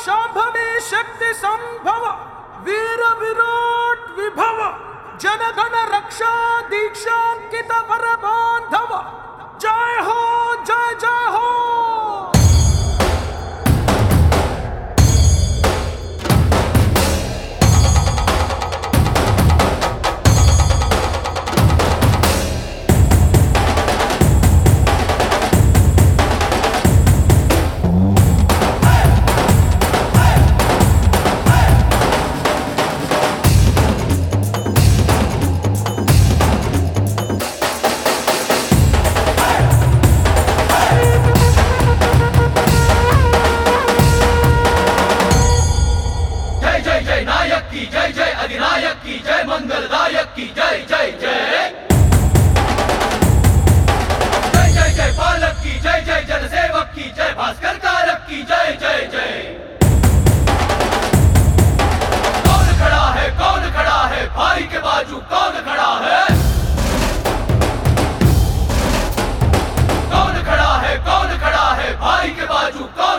शांभवी शक्ति संभव वीर विराट विभव जनगण रक्षा दीक्षांकित वर बांधव जय हो जय जय हो। जय जय अधिनायक की जय मंगलदायक की जय जय जय जय जय जय पालक की जय जय जनसेवक की जय भास्कर कारक की जय जय जय। कौन खड़ा है भाई के बाजू कौन खड़ा है। कौन खड़ा है भाई के बाजू कौन